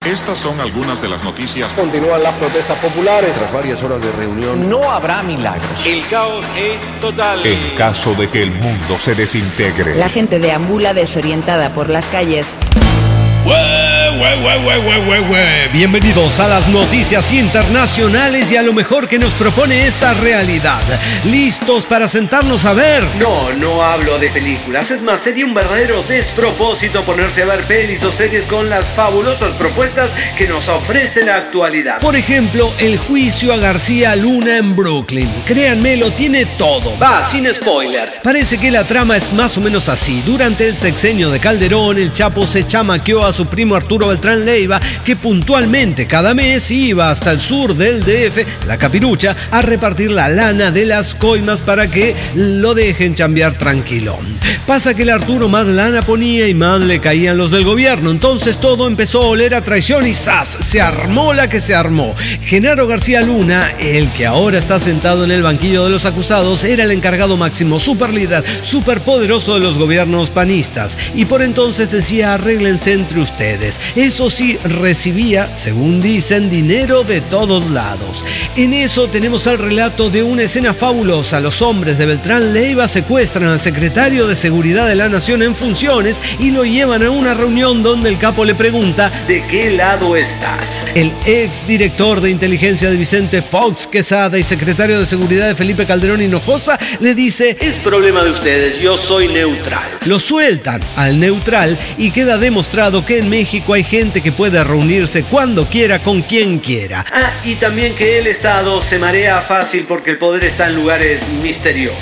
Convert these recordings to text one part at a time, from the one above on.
Estas son algunas de las noticias. Continúan las protestas populares. Tras varias horas de reunión, no habrá milagros. El caos es total. En caso de que el mundo se desintegre. La gente deambula desorientada por las calles. Bienvenidos a las noticias internacionales y a lo mejor que nos propone esta realidad. ¿Listos para sentarnos a ver? No hablo de películas. Es más, sería un verdadero despropósito ponerse a ver pelis o series con las fabulosas propuestas que nos ofrece la actualidad. Por ejemplo, el juicio a García Luna en Brooklyn. Créanme, lo tiene todo. Va, sin spoiler. Parece que la trama es más o menos así. Durante el sexenio de Calderón, el Chapo se chamaqueó a su primo Arturo Beltrán Leiva, que puntualmente cada mes iba hasta el sur del DF, la Capirucha, a repartir la lana de las coimas para que lo dejen chambear tranquilo. Pasa que el Arturo más lana ponía y más le caían los del gobierno, entonces todo empezó a oler a traición y ¡zas! Se armó la que se armó. Genaro García Luna, el que ahora está sentado en el banquillo de los acusados, era el encargado máximo, superlíder, superpoderoso de los gobiernos panistas, y por entonces decía: arréglense entre ustedes. Eso sí, recibía, según dicen, dinero de todos lados. En eso tenemos el relato de una escena fabulosa. Los hombres de Beltrán Leiva secuestran al secretario de Seguridad de la Nación en funciones y lo llevan a una reunión donde el capo le pregunta: ¿de qué lado estás? El ex director de inteligencia de Vicente Fox Quesada y secretario de Seguridad de Felipe Calderón Hinojosa le dice: es problema de ustedes, yo soy neutral. Lo sueltan al neutral y queda demostrado que en México hay gente que puede reunirse cuando quiera con quien quiera. Y también que el Estado se marea fácil porque el poder está en lugares misteriosos.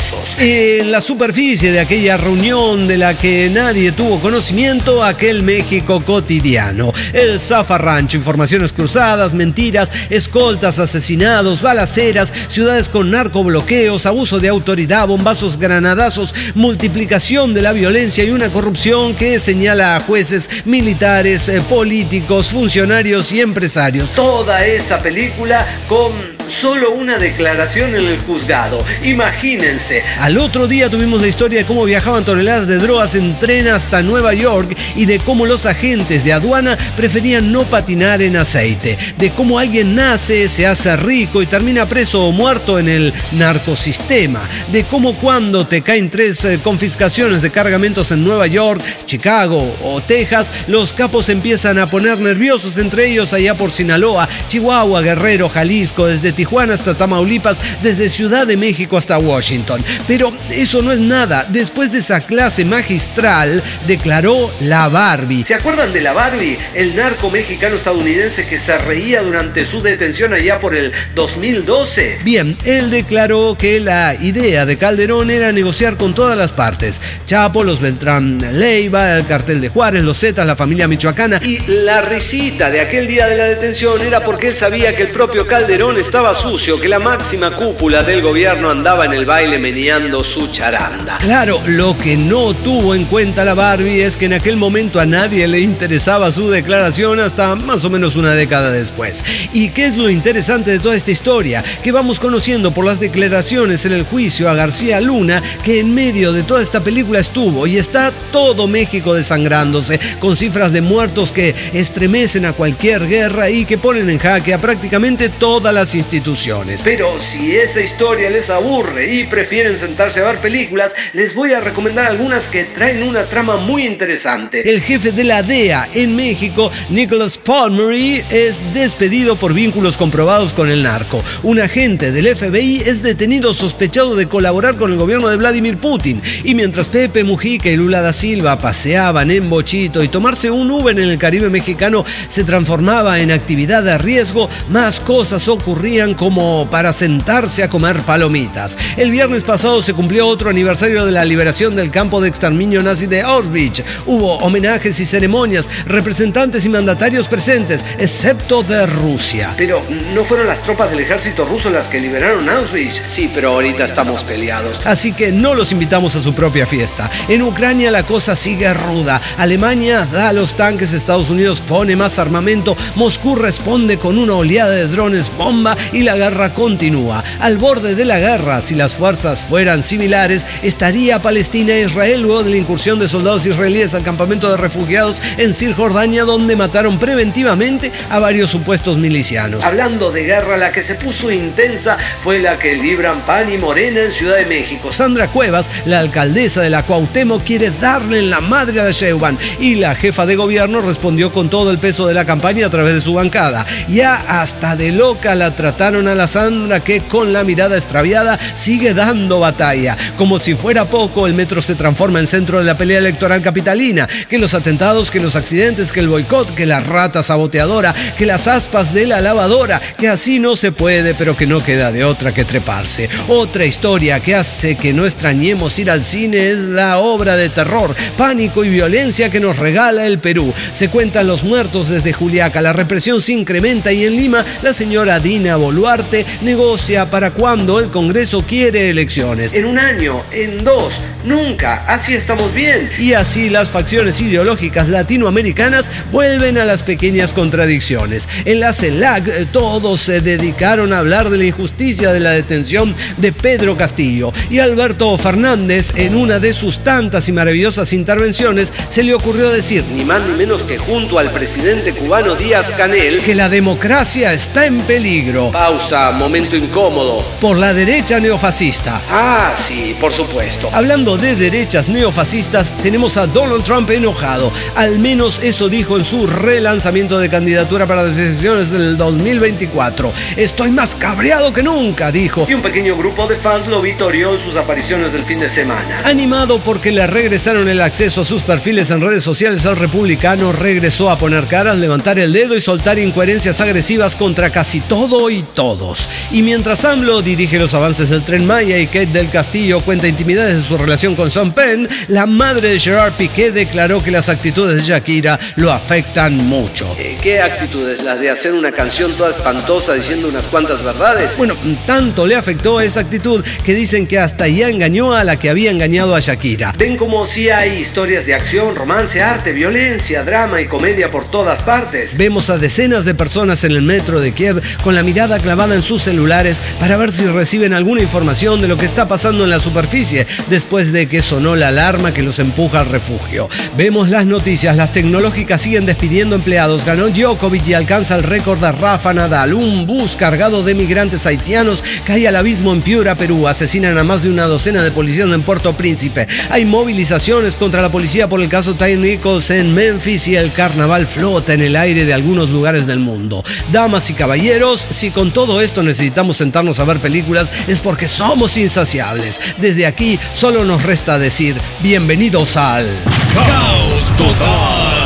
En la superficie de aquella reunión de la que nadie tuvo conocimiento, aquel México cotidiano. El zafarrancho, informaciones cruzadas, mentiras, escoltas, asesinados, balaceras, ciudades con narcobloqueos, abuso de autoridad, bombazos, granadazos, multiplicación de la violencia y una corrupción que señala a jueces, militares, políticos, funcionarios y empresarios. Toda esa película con solo una declaración en el juzgado. Imagínense. Al otro día tuvimos la historia de cómo viajaban toneladas de drogas en tren hasta Nueva York y de cómo los agentes de aduana preferían no patinar en aceite. De cómo alguien nace, se hace rico y termina preso o muerto en el narcosistema. De cómo cuando te caen 3 confiscaciones de cargamentos en Nueva York, Chicago o Texas, los capos empiezan a poner nerviosos, entre ellos allá por Sinaloa, Chihuahua, Guerrero, Jalisco, desde Tijuana hasta Tamaulipas, desde Ciudad de México hasta Washington. Pero eso no es nada. Después de esa clase magistral, declaró la Barbie. ¿Se acuerdan de la Barbie? El narco mexicano-estadounidense que se reía durante su detención allá por el 2012. Bien, él declaró que la idea de Calderón era negociar con todas las partes. Chapo, los Beltrán Leiva, el cartel de Juárez, los Zetas, la familia michoacana. Y la risita de aquel día de la detención era porque él sabía que el propio Calderón estaba sucio, que la máxima cúpula del gobierno andaba en el baile meneando su charanda. Claro, lo que no tuvo en cuenta la Barbie es que en aquel momento a nadie le interesaba su declaración hasta más o menos una década después. ¿Y qué es lo interesante de toda esta historia? Que vamos conociendo por las declaraciones en el juicio a García Luna, que en medio de toda esta película estuvo y está todo México desangrándose, con cifras de muertos que estremecen a cualquier guerra y que ponen en jaque a prácticamente todas las instituciones. Pero si esa historia les aburre y prefieren sentarse a ver películas, les voy a recomendar algunas que traen una trama muy interesante. El jefe de la DEA en México, Nicholas Palmery, es despedido por vínculos comprobados con el narco. Un agente del FBI es detenido sospechado de colaborar con el gobierno de Vladimir Putin. Y mientras Pepe Mujica y Lula da Silva paseaban en bochito y tomarse un Uber en el Caribe mexicano se transformaba en actividad de riesgo, más cosas ocurrían como para sentarse a comer palomitas. El viernes pasado se cumplió otro aniversario de la liberación del campo de exterminio nazi de Auschwitz. Hubo homenajes y ceremonias, representantes y mandatarios presentes, excepto de Rusia. Pero ¿no fueron las tropas del ejército ruso las que liberaron Auschwitz? Sí, pero ahorita estamos peleados. Así que no los invitamos a su propia fiesta. En Ucrania la cosa sigue ruda. Alemania da los tanques, Estados Unidos pone más armamento, Moscú responde con una oleada de drones bomba y y la guerra continúa. Al borde de la guerra, si las fuerzas fueran similares, estaría Palestina e Israel luego de la incursión de soldados israelíes al campamento de refugiados en Cisjordania, donde mataron preventivamente a varios supuestos milicianos. Hablando de guerra, la que se puso intensa fue la que libran PAN y Morena en Ciudad de México. Sandra Cuevas, la alcaldesa de la Cuauhtémoc, quiere darle en la madre a la Sheinbaum y la jefa de gobierno respondió con todo el peso de la campaña a través de su bancada. Ya hasta de loca la trataron a la Sandra, que con la mirada extraviada sigue dando batalla. Como si fuera poco, el metro se transforma en centro de la pelea electoral capitalina. Que los atentados, que los accidentes, que el boicot, que la rata saboteadora, que las aspas de la lavadora, que así no se puede, pero que no queda de otra que treparse. Otra historia que hace que no extrañemos ir al cine es la obra de terror, pánico y violencia que nos regala el Perú. Se cuentan los muertos desde Juliaca, la represión se incrementa y en Lima la señora Dina Boluarte negocia para cuando el Congreso quiere elecciones. En un año, en dos, nunca, así estamos bien. Y así las facciones ideológicas latinoamericanas vuelven a las pequeñas contradicciones. En la CELAC todos se dedicaron a hablar de la injusticia de la detención de Pedro Castillo y Alberto Fernández, en una de sus tantas y maravillosas intervenciones, se le ocurrió decir, ni más ni menos que junto al presidente cubano Díaz-Canel, que la democracia está en peligro. Pausa, momento incómodo. Por la derecha neofascista. Ah, sí, por supuesto. Hablando de derechas neofascistas, tenemos a Donald Trump enojado. Al menos eso dijo en su relanzamiento de candidatura para las elecciones del 2024. Estoy más cabreado que nunca, dijo. Y un pequeño grupo de fans lo vitorió en sus apariciones del fin de semana. Animado porque le regresaron el acceso a sus perfiles en redes sociales, el republicano regresó a poner caras, levantar el dedo y soltar incoherencias agresivas contra casi todo y todos. Y mientras AMLO dirige los avances del Tren Maya y Kate del Castillo cuenta intimidades de su relación con Sean Penn, la madre de Gerard Piqué declaró que las actitudes de Shakira lo afectan mucho. ¿Qué actitudes? ¿Las de hacer una canción toda espantosa diciendo unas cuantas verdades? Bueno, tanto le afectó esa actitud que dicen que hasta ya engañó a la que había engañado a Shakira. Ven como si hay historias de acción, romance, arte, violencia, drama y comedia por todas partes. Vemos a decenas de personas en el metro de Kiev con la mirada clavada en sus celulares para ver si reciben alguna información de lo que está pasando en la superficie después de que sonó la alarma que los empuja al refugio. Vemos las noticias, las tecnológicas siguen despidiendo empleados, ganó Djokovic y alcanza el récord de Rafa Nadal. Un bus cargado de migrantes haitianos cae al abismo en Piura, Perú. Asesinan a más de una docena de policías en Puerto Príncipe. Hay movilizaciones contra la policía por el caso Ty Nichols en Memphis y el carnaval flota en el aire de algunos lugares del mundo. Damas y caballeros, si con todo esto necesitamos sentarnos a ver películas es porque somos insaciables. Desde aquí solo nos resta decir bienvenidos al Caos Total.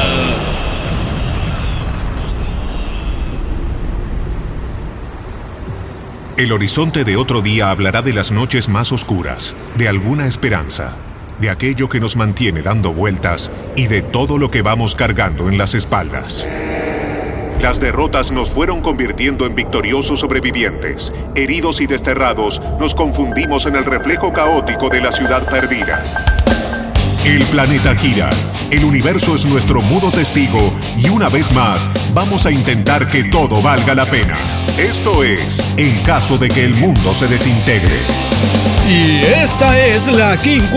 El horizonte de otro día hablará de las noches más oscuras, de alguna esperanza, de aquello que nos mantiene dando vueltas y de todo lo que vamos cargando en las espaldas. Las derrotas nos fueron convirtiendo en victoriosos sobrevivientes. Heridos y desterrados, nos confundimos en el reflejo caótico de la ciudad perdida. El planeta gira, el universo es nuestro mudo testigo y una vez más vamos a intentar que todo valga la pena. Esto es, en caso de que el mundo se desintegre. Y esta es la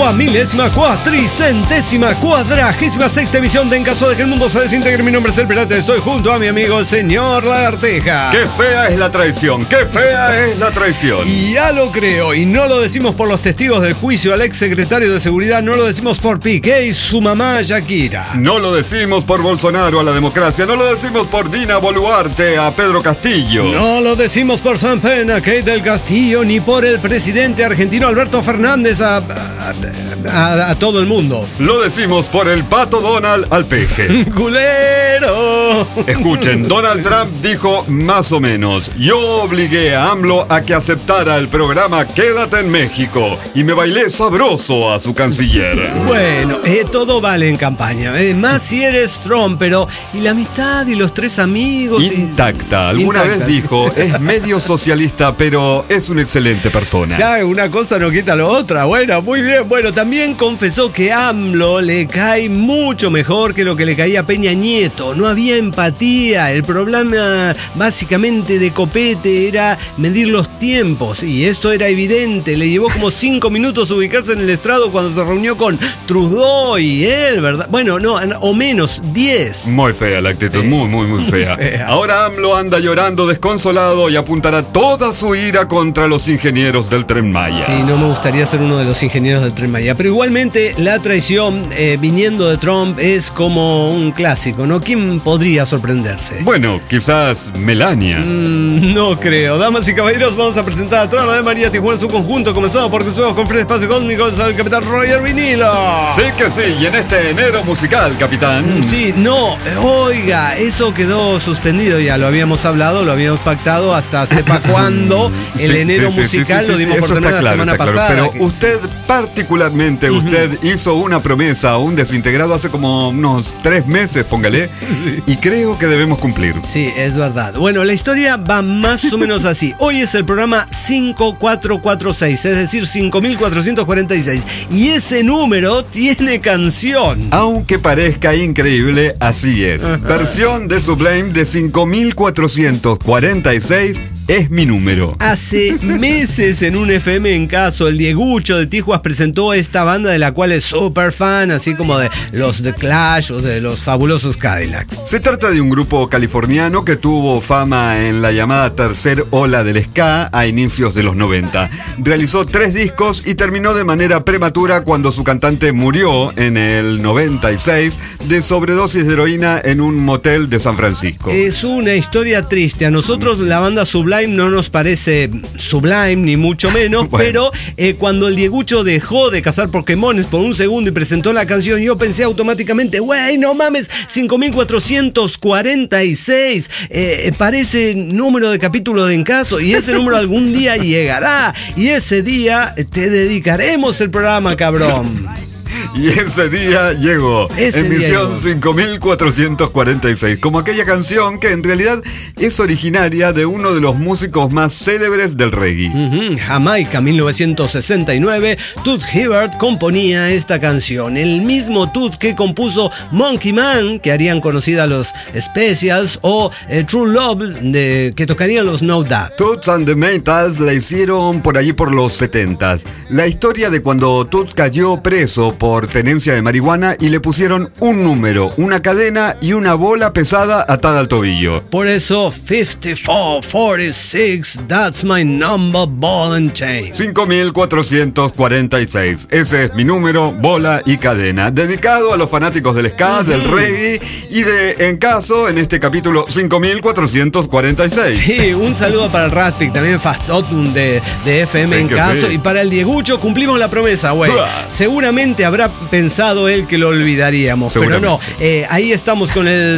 5.446ª emisión de En caso de que el mundo se desintegre. Mi nombre es El Pirata, estoy junto a mi amigo el señor Lagarteja. ¡Qué fea es la traición! ¡Qué fea es la traición! Y ya lo creo, y no lo decimos por los testigos del juicio al ex secretario de Seguridad, no lo decimos por Piqué y su mamá Shakira. No lo decimos por Bolsonaro a la democracia, no lo decimos por Dina Boluarte a Pedro Castillo. No lo decimos por Sean Penn a Kate del Castillo, ni por el presidente argentino Alberto Fernández a todo el mundo. Lo decimos por el pato Donald al peje. ¡Culero! Escuchen, Donald Trump dijo más o menos: yo obligué a AMLO a que aceptara el programa Quédate en México y me bailé sabroso a su canciller. Bueno, todo vale en campaña, más si eres Trump, pero ¿y la amistad y los tres amigos? Intacta. Alguna vez dijo, es medio socialista, pero es una excelente persona. Ya, una cosa no quita la otra. Bueno, muy bien. Bueno, también También confesó que AMLO le cae mucho mejor que lo que le caía a Peña Nieto. No había empatía. El problema básicamente de Copete era medir los tiempos. Y esto era evidente. Le llevó como 5 minutos ubicarse en el estrado cuando se reunió con Trudeau y él, ¿verdad? Bueno, no, o menos, 10. Muy fea la actitud, sí. Muy fea. Ahora AMLO anda llorando desconsolado y apuntará toda su ira contra los ingenieros del Tren Maya. Sí, no me gustaría ser uno de los ingenieros del Tren Maya. Pero igualmente la traición viniendo de Trump es como un clásico, ¿no? ¿Quién podría sorprenderse? Bueno, quizás Melania. No creo. Damas y caballeros, vamos a presentar a Trono de María Tijuana, su conjunto, comenzado porque subimos con Fred Espacio Cósmico, el capitán Roger Vinilo. Sí que sí, y en este enero musical, capitán. Sí, no, oiga, eso quedó suspendido, ya lo habíamos hablado, lo habíamos pactado hasta sepa cuándo. El enero musical lo dimos por terminado la semana pasada. Pero usted particularmente, usted hizo una promesa, un desintegrado hace como unos 3 meses, póngale, y creo que debemos cumplir. Sí, es verdad. Bueno, la historia va más o menos así. Hoy es el programa 5446, es decir, 5446, y ese número tiene canción. Aunque parezca increíble, así es. Versión de Sublime de 5446 es mi número. Hace meses en un FM en Caso, el Diegucho de Tijuas presentó esta banda de la cual es súper fan, así como de los The Clash o de los fabulosos Cadillacs. Se trata de un grupo californiano que tuvo fama en la llamada tercer ola del ska a inicios de los 90. Realizó 3 discos y terminó de manera prematura cuando su cantante murió en el 96 de sobredosis de heroína en un motel de San Francisco. Es una historia triste. A nosotros la banda Sublime no nos parece Sublime, ni mucho menos, bueno. Pero cuando el Diegucho dejó de cazar Pokémones por un segundo y presentó la canción, yo pensé automáticamente, güey, no mames, 5446, parece número de capítulo de En Caso, y ese número algún día llegará, y ese día te dedicaremos el programa, cabrón. Y ese día llegó. Emisión 5446. Como aquella canción que en realidad es originaria de uno de los músicos más célebres del reggae. Jamaica, 1969. Toots Hibbert componía esta canción. El mismo Toots que compuso Monkey Man, que harían conocida los Specials, o True Love, que tocarían los No Doubt. Toots and the Maytals la hicieron por allí por los 70s. La historia de cuando Toots cayó preso por tenencia de marihuana y le pusieron un número, una cadena y una bola pesada atada al tobillo. Por eso 5446, that's my number, ball and chain. 5446, ese es mi número, bola y cadena. Dedicado a los fanáticos del ska, del reggae y de En Caso, en este capítulo 5446. Sí, un saludo para el Raspik, también Fastotum de FM En Caso, y para el Diegucho cumplimos la promesa, güey. Seguramente habrá pensado él que lo olvidaríamos, pero no, ahí estamos con el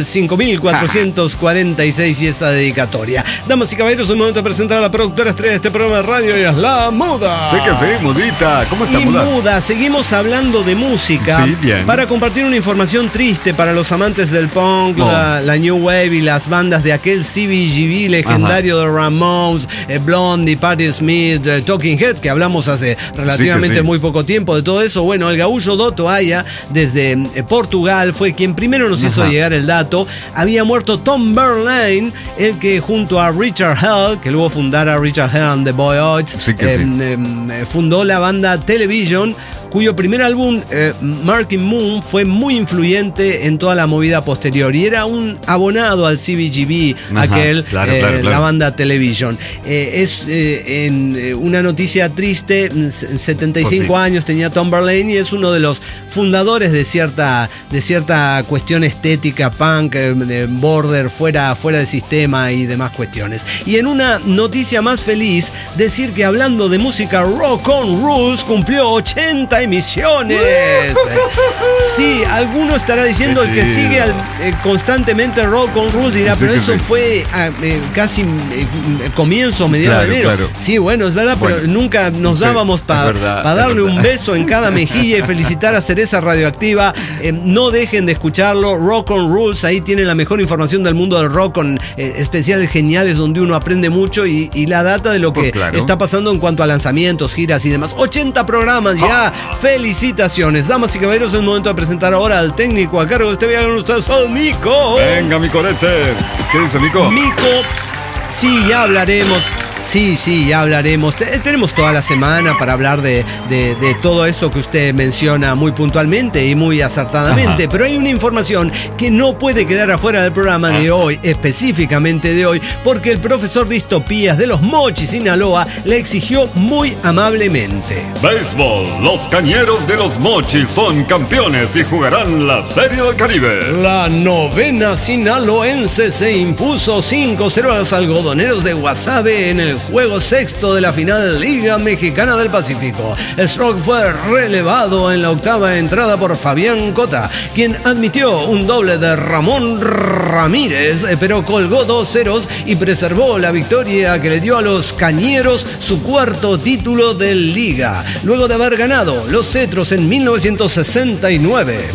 5446 y esta dedicatoria. Damas y caballeros, es el momento de presentar a la productora estrella de este programa de radio, y es la Muda. Sí que sí, Mudita. ¿Cómo está, Muda? Muda, seguimos hablando de música, sí, bien, para compartir una información triste para los amantes del punk, la New Wave y las bandas de aquel CBGB legendario. Ajá. De Ramones, Blondie, Patti Smith, Talking Heads, que hablamos hace relativamente muy poco tiempo de todo eso. Bueno, el gaullo Dotto Aya, desde Portugal, fue quien primero nos hizo llegar el dato. Había muerto Tom Verlaine, el que junto a Richard Hell, que luego fundara Richard Hell and the Boys, fundó la banda Television, cuyo primer álbum, Marking Moon, fue muy influyente en toda la movida posterior, y era un abonado al CBGB, la banda Television. Es una noticia triste, 75 años tenía Tom Verlaine, y es uno de los fundadores de cierta cuestión estética punk, de border, fuera de sistema y demás cuestiones. Y en una noticia más feliz, decir que hablando de música, Rock on Rules cumplió 80 emisiones. Sí, alguno estará diciendo, el que sigue constantemente Rock on Rules dirá, pero eso fue casi comienzo, mediados de enero. Claro. Sí, bueno, es verdad, pero nunca nos dábamos para darle un beso en cada mejilla y felicitar a Cereza Radioactiva. No dejen de escucharlo, Rock on Rules, ahí tienen la mejor información del mundo del rock, con especiales geniales donde uno aprende mucho, y la data de lo que está pasando en cuanto a lanzamientos, giras y demás. 80 programas ya, Felicitaciones, damas y caballeros. Es el momento de presentar ahora al técnico a cargo de este viaje con ustedes, al Mico. Venga, mi corete. ¿Qué dice Mico? Mico, sí, ya hablaremos. Sí, ya hablaremos. Tenemos toda la semana para hablar de todo eso que usted menciona muy puntualmente y muy acertadamente. Ajá. Pero hay una información que no puede quedar afuera del programa de hoy, específicamente de hoy, porque el profesor Distopías de los Mochis, Sinaloa, le exigió muy amablemente. Béisbol, los Cañeros de los Mochis son campeones y jugarán la Serie del Caribe. La novena sinaloense se impuso 5-0 a los algodoneros de Guasave en el juego sexto de la final Liga Mexicana del Pacífico. Stroke fue relevado en la octava entrada por Fabián Cota, quien admitió un doble de Ramón Ramírez, pero colgó 2 ceros y preservó la victoria que le dio a los Cañeros su cuarto título de Liga, luego de haber ganado los cetros en 1969,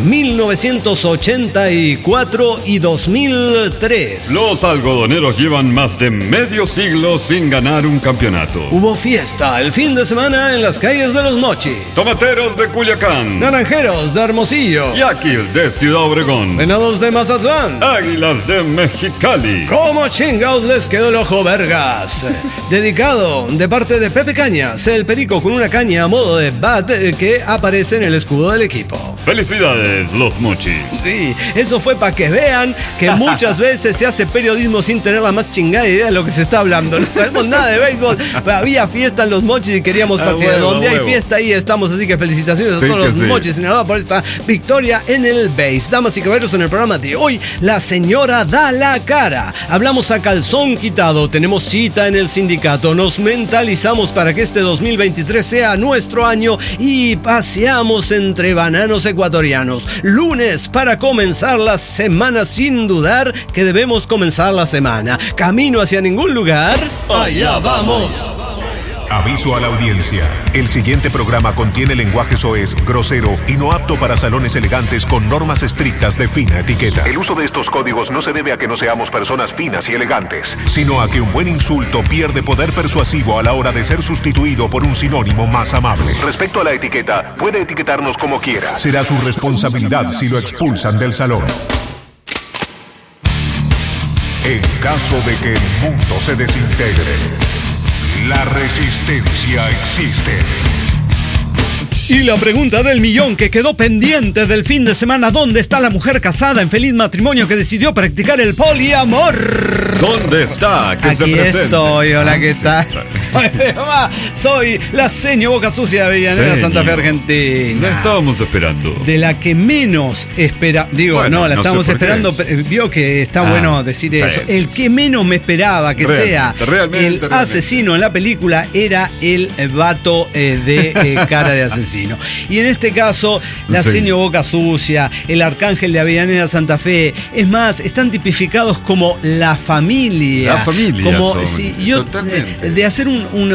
1984 y 2003. Los algodoneros llevan más de medio siglo sin ganar un campeonato. Hubo fiesta el fin de semana en las calles de los Mochis. Tomateros de Culiacán, Naranjeros de Hermosillo, Yaquis de Ciudad Obregón, Venados de Mazatlán, Águilas de Mexicali. ¿Cómo chingados les quedó el ojo, vergas? Dedicado de parte de Pepe Cañas, el perico con una caña a modo de bat que aparece en el escudo del equipo. Felicidades, los Mochis. Sí, eso fue para que vean que muchas veces se hace periodismo sin tener la más chingada idea de lo que se está hablando. No sabemos nada de béisbol, pero había fiesta en los Mochis y queríamos participar. Donde hay fiesta, ahí estamos. Así que felicitaciones a todos los Mochis Sinaloa por esta victoria en el béis. Damas y caballeros, en el programa de hoy, la señora da la cara. Hablamos a calzón quitado. Tenemos cita en el sindicato. Nos mentalizamos para que este 2023 sea nuestro año y paseamos entre bananos ecuatorianos. Lunes para comenzar la semana, sin dudar que debemos comenzar la semana. Camino hacia ningún lugar. Allá vamos. Aviso a la audiencia. El siguiente programa contiene lenguaje soez, grosero y no apto para salones elegantes con normas estrictas de fina etiqueta. El uso de estos códigos no se debe a que no seamos personas finas y elegantes, sino a que un buen insulto pierde poder persuasivo a la hora de ser sustituido por un sinónimo más amable. Respecto a la etiqueta, puede etiquetarnos como quiera. Será su responsabilidad si lo expulsan del salón. En caso de que el mundo se desintegre, la resistencia existe. Y la pregunta del millón que quedó pendiente del fin de semana: ¿dónde está la mujer casada en feliz matrimonio que decidió practicar el poliamor? ¿Dónde está? Que se presente. Estoy, hola, ¿qué tal? Soy la seño Boca Sucia de Avellaneda, Santa Fe, Argentina. La estábamos esperando. De la que menos espera. Digo, bueno, no, la estábamos esperando. Vio que está bueno decir eso. El que menos me esperaba que sea el asesino en la película era el vato de cara de asesino. Y en este caso, la seño Boca Sucia, el arcángel de Avellaneda, Santa Fe. Es más, están tipificados como la familia. La familia. Como si yo de hacer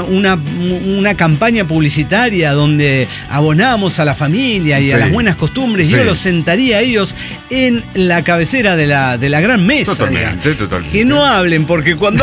una campaña publicitaria donde abonamos a la familia y a las buenas costumbres. Yo los sentaría a ellos en la cabecera de la gran mesa. Totalmente. Que no hablen, porque cuando...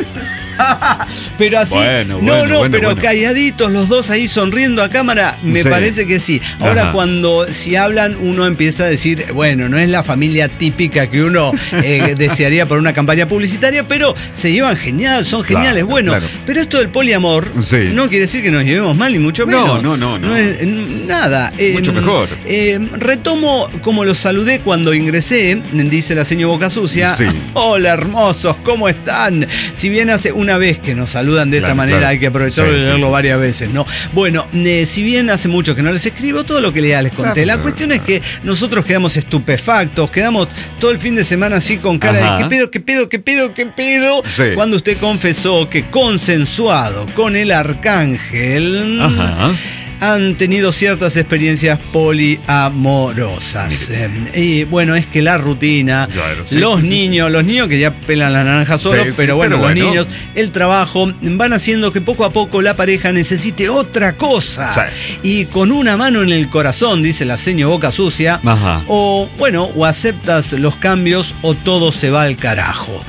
Pero así, pero calladitos los dos ahí sonriendo a cámara, me parece que sí. Ahora si hablan, uno empieza a decir, bueno, no es la familia típica que uno desearía por una campaña publicitaria, pero se llevan genial, son geniales. Pero esto del poliamor no quiere decir que nos llevemos mal, ni mucho menos. No es nada. Mucho mejor. Retomo como los saludé cuando ingresé, dice la señora Boca Sucia. Hola, hermosos, ¿cómo están? Si bien hace una vez que nos saludan de esta manera, hay que aprovechar de leerlo varias veces, ¿no? Bueno, si bien hace mucho que no les escribo, todo lo que les conté. La cuestión es que nosotros quedamos estupefactos, quedamos todo el fin de semana así con cara de ¿qué pedo? Cuando usted confesó que consensuado con el arcángel... han tenido ciertas experiencias poliamorosas. Y bueno, es que la rutina, los niños que ya pelan las naranjas solos, pero los niños, el trabajo, van haciendo que poco a poco la pareja necesite otra cosa. Y con una mano en el corazón, dice la seño Boca Sucia, o aceptas los cambios o todo se va al carajo.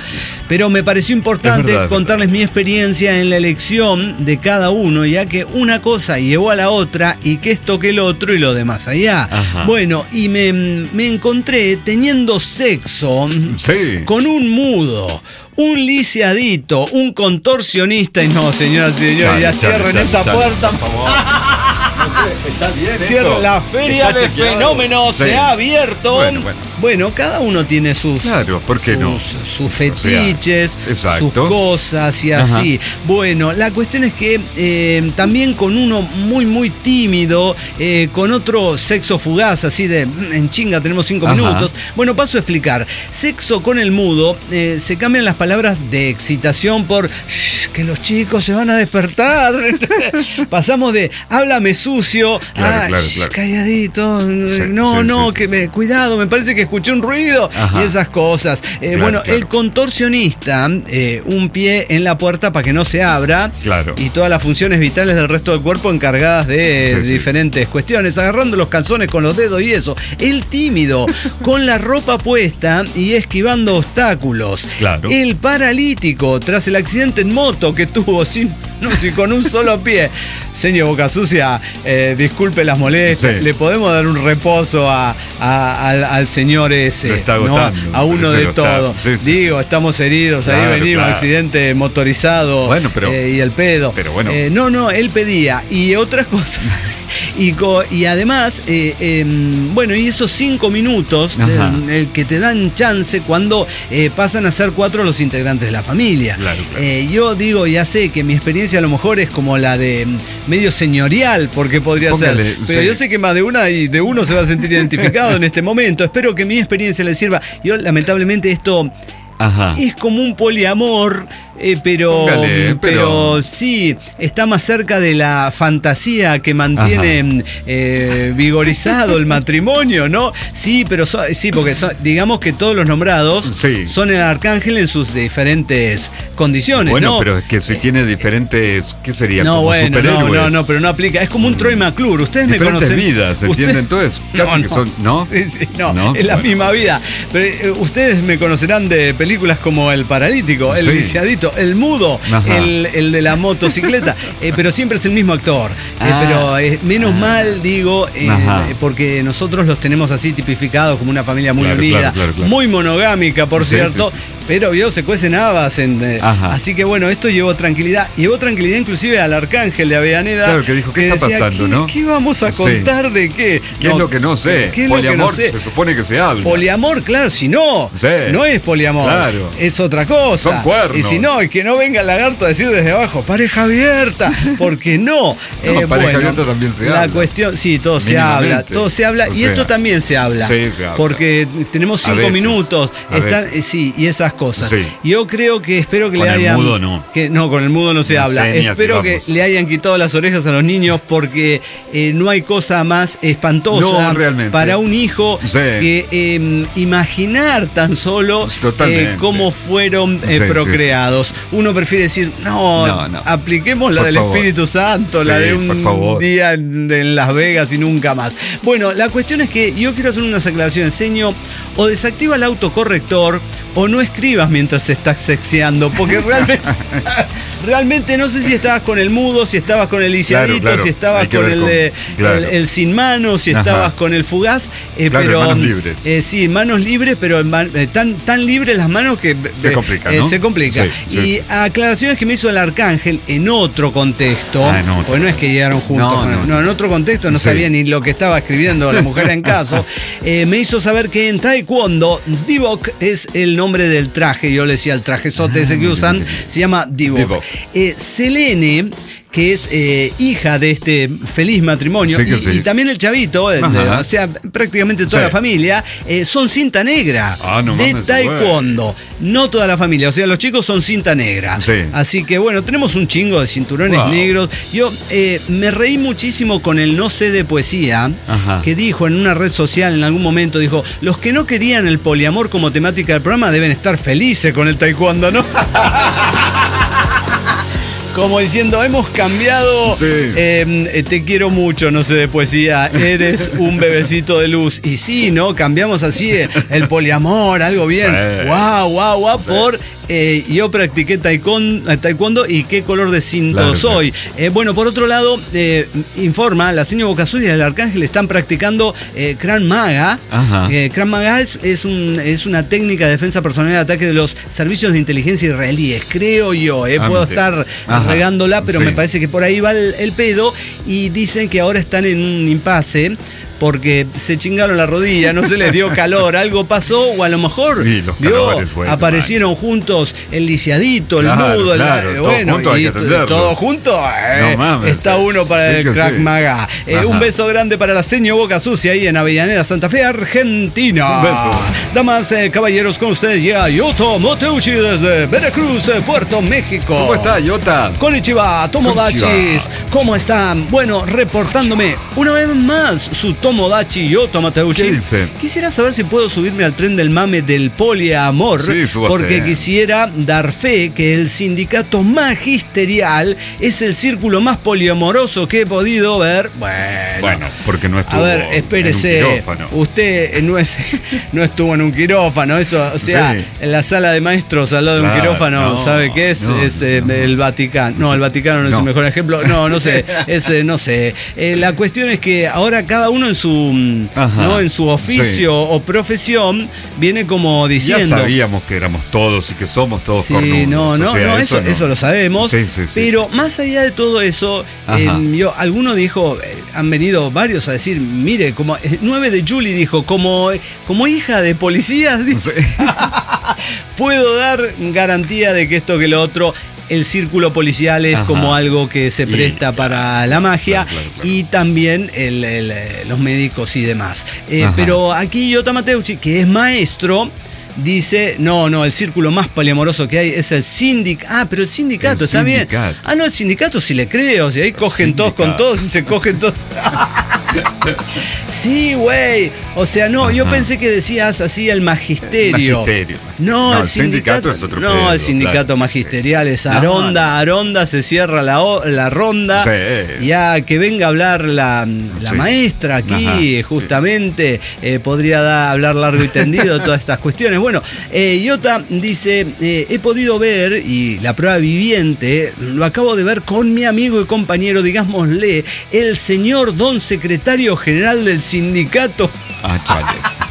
Pero me pareció importante contarles mi experiencia en la elección de cada uno, ya que una cosa llevó a la otra y que esto que el otro y lo demás allá. Ajá. Bueno, y me encontré teniendo sexo con un mudo, un lisiadito, un contorsionista. Y no, señoras y señores, ya cierren esa puerta, por favor. Está bien. Cierren la feria de fenómenos, se ha abierto. Bueno, cada uno tiene sus, ¿por qué no? sus fetiches, sus cosas y así. Ajá. Bueno, la cuestión es que también con uno muy, muy tímido, con otro sexo fugaz, así de en chinga, tenemos 5 minutos. Bueno, paso a explicar. Sexo con el mudo, se cambian las palabras de excitación por que los chicos se van a despertar. Pasamos de háblame sucio a calladito, cuidado, me parece que escuché un ruido. Ajá. Y esas cosas. El contorsionista, un pie en la puerta para que no se abra. Claro. Y todas las funciones vitales del resto del cuerpo encargadas de diferentes cuestiones, agarrando los calzones con los dedos y eso. El tímido, con la ropa puesta y esquivando obstáculos. Claro. El paralítico, tras el accidente en moto que tuvo con un solo pie. Señor Boca Sucia, disculpe las molestias, le podemos dar un reposo al señor ese. Lo está agotando, ¿no? A uno de todos. Estamos heridos, ahí venimos, accidente motorizado. Bueno, y el pedo. Pero bueno. Él pedía. Y otras cosas. Y además, y esos 5 minutos que te dan chance cuando pasan a ser 4 los integrantes de la familia. Claro. Yo digo, ya sé que mi experiencia a lo mejor es como la de medio señorial, porque podría ser. Pero yo sé que más de uno se va a sentir identificado en este momento. Espero que mi experiencia le sirva. Yo, lamentablemente, esto es como un poliamor. Pero sí, está más cerca de la fantasía que mantiene vigorizado el matrimonio, ¿no? Sí, pero porque digamos que todos los nombrados son el arcángel en sus diferentes condiciones, ¿no? Pero es que si tiene diferentes, ¿qué sería? Como superhéroes. No, pero no aplica. Es como un Troy McClure. Ustedes me conocen. Vidas, ¿entienden? Entonces, casi que son, ¿no? No, es la misma vida. Pero ustedes me conocerán de películas como El Paralítico, El Lisiadito, El Mudo, el de la motocicleta, pero siempre es el mismo actor. Pero menos mal, digo, porque nosotros los tenemos así tipificados como una familia muy unida, muy monogámica, por cierto, pero se cuecen habas. Así que bueno, esto llevó tranquilidad inclusive al arcángel de Avellaneda. Claro, que dijo, ¿qué está pasando, no? ¿Qué vamos a contar de qué? ¿Qué es lo que no sé? Poliamor se supone que se habla. Poliamor, claro, si no, no es poliamor, es otra cosa. Son cuernos. Y si no, es que no venga el lagarto a decir desde abajo, pareja abierta, porque no. Pareja abierta también se habla. La cuestión, todo se habla, y esto también se habla. Sí, se habla. Porque tenemos 5 minutos, y esas cosas. Yo creo que, espero que le hayan... Con el mudo no. Con el mudo no se habla. Espero que le hayan quitado las orejas a los niños, porque no hay cosa más espantosa para un hijo que imaginar tan solo cómo fueron procreados. Uno prefiere decir, no, apliquemos la del Espíritu Santo, la de un día en Las Vegas y nunca más. Bueno, la cuestión es que yo quiero hacer unas aclaraciones. Señor, o desactiva el autocorrector o no escribas mientras estás sexeando, porque realmente no sé si estabas con el mudo, si estabas con el lisiadito, si estabas con el sin manos, si estabas con el fugaz, pero manos libres. Manos libres, pero tan libres las manos que se complica, ¿no? Se complica. Y aclaraciones que me hizo el arcángel en otro contexto, pues no es que llegaron juntos, en otro contexto, no sabía ni lo que estaba escribiendo la mujer en caso, me hizo saber que en taekwondo Dibok es el nombre del traje. Yo le decía el trajezote ese que usan, se llama Dibok. Selene, que es hija de este feliz matrimonio, y también el chavito, o sea, prácticamente toda la familia, son cinta negra de taekwondo. No toda la familia, o sea, los chicos son cinta negra. Así que bueno, tenemos un chingo de cinturones negros. Yo me reí muchísimo con el no sé de poesía, que dijo en una red social en algún momento, dijo, los que no querían el poliamor como temática del programa deben estar felices con el taekwondo, ¿no? Como diciendo, hemos cambiado, te quiero mucho, no sé de poesía, eres un bebecito de luz. Y sí, ¿no? Cambiamos así el poliamor, algo bien. Guau, por yo practiqué taekwondo y qué color de cinto soy. Bueno, por otro lado, informa, la señora Bocazul y el Arcángel están practicando Krav Maga. Krav Maga es una técnica de defensa personal y ataque de los servicios de inteligencia israelíes, creo yo. Puedo estar regándola, pero me parece que por ahí va el pedo. Y dicen que ahora están en un impasse porque se chingaron la rodilla, no se les dio calor, algo pasó, o a lo mejor aparecieron juntos el lisiadito, el mudo, todo junto, está uno para el Krav Maga. Un beso grande para la señora Boca Sucia ahí en Avellaneda, Santa Fe, Argentina. Un beso. Damas, caballeros, con ustedes llega Yoto Moteuchi desde Veracruz, Puerto México. ¿Cómo está, Yota? Konnichiwa, Tomodachis. ¿Cómo están? Bueno, reportándome una vez más su Tomodachi Yoto Mateuchi. ¿Qué dice? Quisiera saber si puedo subirme al tren del mame del poliamor, porque quisiera dar fe que el sindicato magisterial es el círculo más poliamoroso que he podido ver. Bueno, porque no estuvo. A ver, espérese. En un quirófano. Usted no estuvo en un quirófano, eso, o sea, en la sala de maestros al lado de un quirófano, ¿sabe qué es? El Vaticano. No, el Vaticano no es el mejor ejemplo. No sé. No sé. La cuestión es que ahora cada uno en su oficio o profesión viene como diciendo. Ya sabíamos que éramos todos y que somos todos cornudos. Eso lo sabemos. Pero más allá de todo eso, alguno dijo, han venido varios a decir, mire, como 9 de Juli dijo, como hija de policías, puedo dar garantía de que esto que lo otro. El círculo policial es como algo que se presta para la magia, claro. Y también los médicos y demás. Pero aquí Yota Mateuchi, que es maestro, dice, no, el círculo más poliamoroso que hay es el sindicato. Pero el sindicato está bien. El sindicato sí le creo, si ahí cogen todos con todos y se cogen todos. Sí, güey. O sea, yo pensé que decías así el magisterio. No, el sindicato es otro pedo, el sindicato magisterial es Aronda se cierra la ronda. Ya que venga a hablar la maestra aquí, justamente, podría hablar largo y tendido de todas estas cuestiones. Bueno, Yota dice, he podido ver, y la prueba viviente, lo acabo de ver con mi amigo y compañero, digámosle, el señor don secretario general del sindicato. Chale.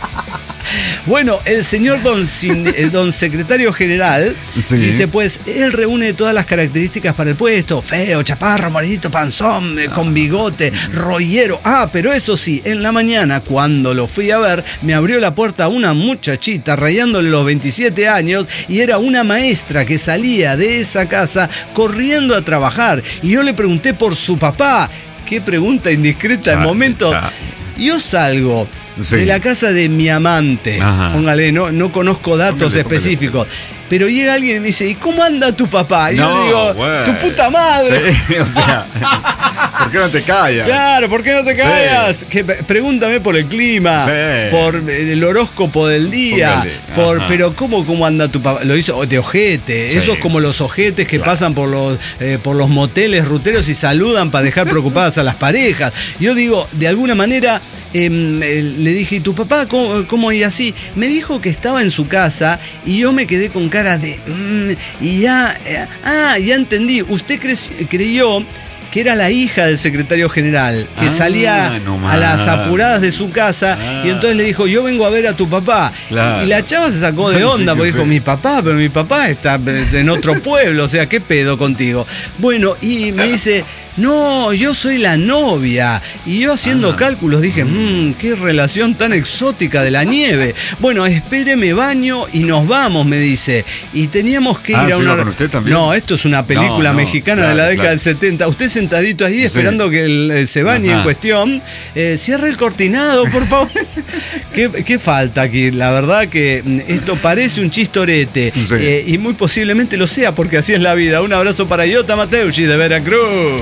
Bueno, el señor don secretario general dice, pues, él reúne todas las características para el puesto: feo, chaparro, morenito, panzón, con bigote, rollero. Pero eso sí, en la mañana, cuando lo fui a ver, me abrió la puerta una muchachita rayándole los 27 años y era una maestra que salía de esa casa corriendo a trabajar. Y yo le pregunté por su papá. Qué pregunta indiscreta en momento. Yo salgo de la casa de mi amante. Póngale, no conozco datos específicos. Pero llega alguien y me dice, ¿y cómo anda tu papá? Y yo digo, tu puta madre. Sí, o sea, ¿por qué no te callas? Claro, ¿por qué no te callas? Pregúntame por el clima, por el horóscopo del día, pero ¿cómo anda tu papá? Lo hizo de ojete. Eso es como los ojetes que pasan por los moteles ruteros y saludan para dejar preocupadas a las parejas. Yo digo, de alguna manera, le dije, ¿y tu papá cómo y así? Me dijo que estaba en su casa y yo me quedé con cara de y ya entendí. Usted creyó que era la hija del secretario general, que salía a las apuradas de su casa, y entonces le dijo, yo vengo a ver a tu papá. Y la chava se sacó de onda, porque dijo, mi papá está en otro pueblo, o sea, ¿qué pedo contigo? Bueno, y me dice, no, yo soy la novia. Y yo haciendo cálculos dije, qué relación tan exótica de la nieve. Bueno, espéreme, baño y nos vamos, me dice. Y teníamos que ir a una... ¿Con usted también? No, esto es una película mexicana de la década del 70. Usted sentadito ahí esperando que se bañe en cuestión. Cierre el cortinado, por favor. ¿Qué falta aquí? La verdad que esto parece un chistorete. Y muy posiblemente lo sea, porque así es la vida. Un abrazo para Yota Mateuchi de Veracruz.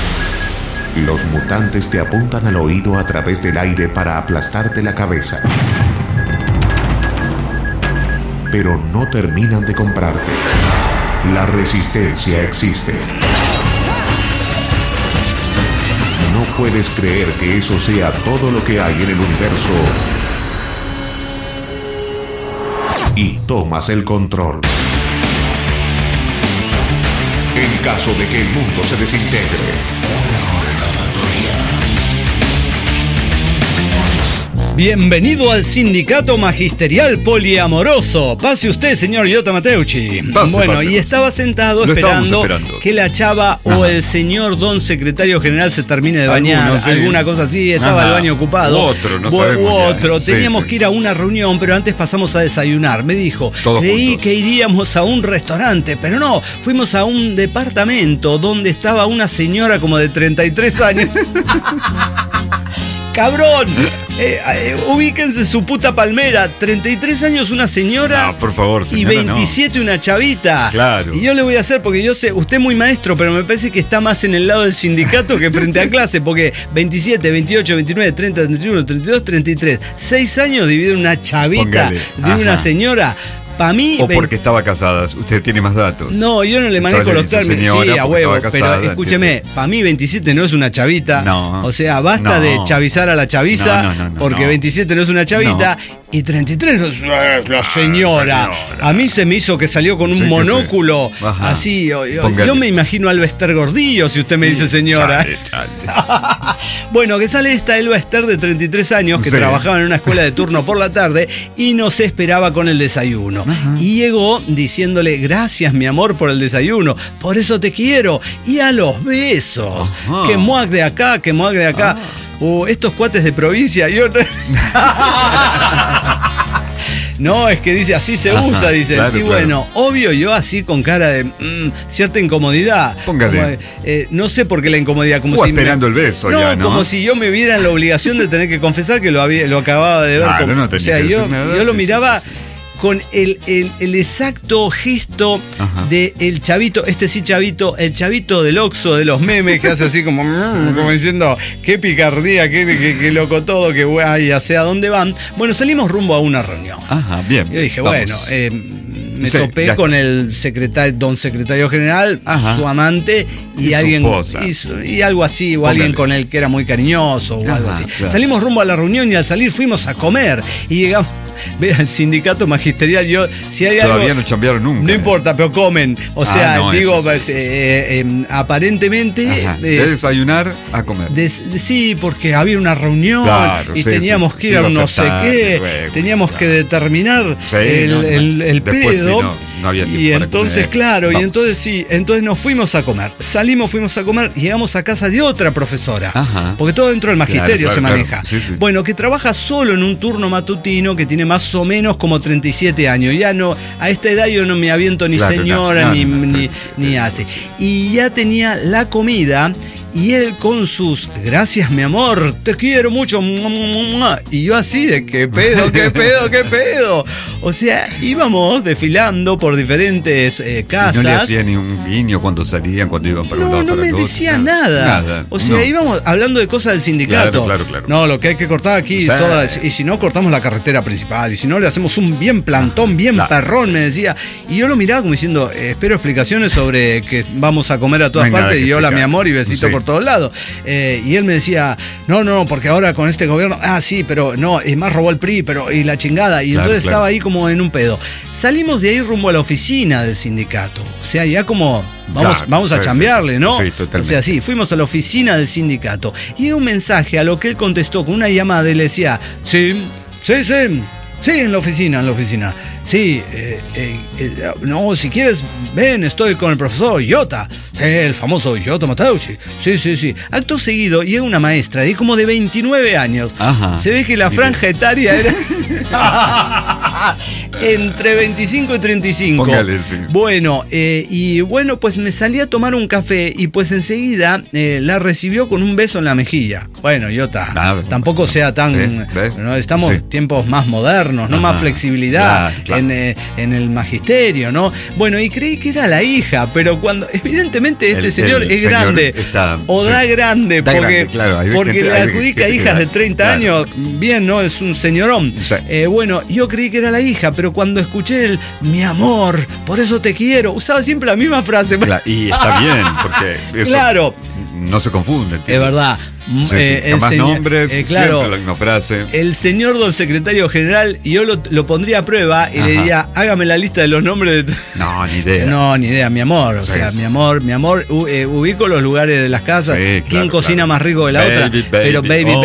Los mutantes te apuntan al oído a través del aire para aplastarte la cabeza. Pero no terminan de comprarte. La resistencia existe. No puedes creer que eso sea todo lo que hay en el universo. Y tomas el control. caso de que el mundo se desintegre. Bienvenido al Sindicato Magisterial Poliamoroso. Pase usted, señor Iota Mateucci. Pase. Y estaba sentado esperando que la chava o el señor don secretario general se termine de bañar. Sí. Alguna cosa así, estaba el baño ocupado. Otro. Teníamos que ir a una reunión, pero antes pasamos a desayunar. Me dijo, creí que iríamos a un restaurante, pero no. Fuimos a un departamento donde estaba una señora como de 33 años. ¡Cabrón! Ubíquense su puta palmera. 33 años una señora. No, por favor, señora, y 27 una chavita. Claro. Y yo le voy a hacer, porque yo sé, usted es muy maestro, pero me parece que está más en el lado del sindicato que frente a clase, porque 27, 28, 29, 30, 31, 32, 33. 6 años dividido en una chavita de una señora. Para mí, o porque estaba casada, usted tiene más datos. No, yo no le manejo los términos. Sí, a huevo, casada, pero escúcheme, para mí 27 no es una chavita. No. O sea, basta de chavizar a la chaviza, porque 27 no es una chavita y 33 no es la señora. A mí se me hizo que salió con un monóculo así. Yo me imagino a Alba Ester Gordillo, si usted me dice señora. Chale. Bueno, que sale esta Alba Ester de 33 años que trabajaba en una escuela de turno por la tarde y nos esperaba con el desayuno. Y llegó diciéndole, gracias mi amor por el desayuno, por eso te quiero, y a los besos. Que muac de acá, que muac de acá. Estos cuates de provincia, yo... No, es que dice, así se usa, dice. Claro, y bueno, obvio, yo así con cara de cierta incomodidad. Póngale. No sé por qué la incomodidad. Como si esperando el beso ya, ¿no? Como si yo me viera en la obligación de tener que confesar que lo acababa de ver. Claro, no tenía que decir nada, yo lo miraba... con el exacto gesto de el chavito, el chavito del Oxxo de los memes que hace así como diciendo, qué picardía, qué loco todo, que guay, hacia dónde van. Bueno, salimos rumbo a una reunión. Bien. Yo dije, me topé con el don secretario general, su amante y alguien y algo así, o alguien con el que era muy cariñoso o algo así. Claro. Salimos rumbo a la reunión y al salir fuimos a comer y llegamos. Vea, el sindicato magisterial, si hay algo. Todavía no chambearon nunca. No importa, pero comen. O sea, aparentemente. De desayunar a comer. Sí, porque había una reunión y teníamos que ir a un no sé qué. Teníamos que determinar el pedo. No había tiempo y entonces, para claro, y entonces nos fuimos a comer. Fuimos a comer y llegamos a casa de otra profesora. Porque todo dentro del magisterio se maneja. Bueno, que trabaja solo en un turno matutino que tiene más o menos como 37 años. Ya no, a esta edad yo no me aviento ni señora ni hace. Y ya tenía la comida. Y él con sus gracias mi amor, te quiero mucho. Y yo así de qué pedo. O sea, íbamos desfilando por diferentes casas. No le hacía ni un guiño cuando salían, cuando iban para un lado. No me decía nada. O sea, íbamos hablando de cosas del sindicato. Claro. No, lo que hay que cortar aquí, y si no cortamos la carretera principal, y si no le hacemos un bien plantón, perrón, me decía. Y yo lo miraba como diciendo, espero explicaciones sobre que vamos a comer a todas partes, y hola mi amor, y besito por todos lados. Y él me decía, no, porque ahora con este gobierno, sí, pero no, es más robó el PRI, y la chingada. Y entonces estaba ahí como en un pedo. Salimos de ahí rumbo a la oficina del sindicato. O sea, ya como vamos a chambearle, ¿no? Sí, totalmente. O sea, fuimos a la oficina del sindicato. Y llega un mensaje a lo que él contestó con una llamada y le decía, sí, en la oficina. Sí, no, si quieres, ven, estoy con el profesor Iota, el famoso Iota Mateucci. Sí. Acto seguido llega una maestra de como de 29 años. Se ve que la franja etaria era entre 25 y 35. Póngale, sí. Bueno, pues me salí a tomar un café y pues enseguida la recibió con un beso en la mejilla. Bueno, Iota, tampoco sea tan... ¿no? Estamos en tiempos más modernos, ¿no? Más flexibilidad. Claro. En el magisterio, ¿no? Bueno, y creí que era la hija, pero cuando evidentemente este señor es grande, da grande, porque le adjudica hijas de 30 años, bien, ¿no? Es un señorón. Bueno, yo creí que era la hija, pero cuando escuché el mi amor, por eso te quiero, usaba siempre la misma frase. Y está bien, porque eso no se confunden. Es verdad. Jamás nombres, claro, siempre la misma frase. El señor don secretario general, y yo lo pondría a prueba y le diría, hágame la lista de los nombres de... No, ni idea. No, ni idea, mi amor. O sea, mi amor, ubico los lugares de las casas. Sí, ¿Quién cocina más rico que la otra? Pero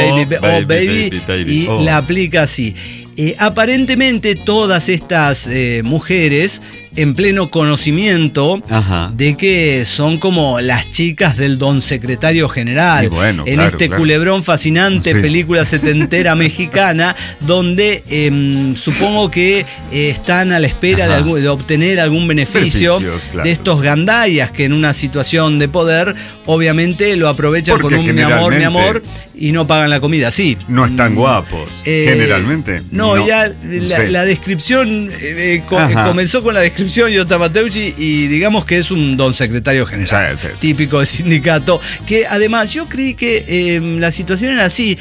baby, la aplica así. Aparentemente todas estas mujeres en pleno conocimiento de que son como las chicas del don secretario general, bueno, en culebrón fascinante, película setentera mexicana, donde supongo que están a la espera de obtener algún beneficio de estos gandayas que en una situación de poder obviamente lo aprovechan con un mi amor y no pagan la comida. Sí. No están guapos, generalmente. No, ya la descripción comenzó con la descripción Yota Mateucci y digamos que es un don secretario general, típico de sindicato, que además yo creí que la situación era así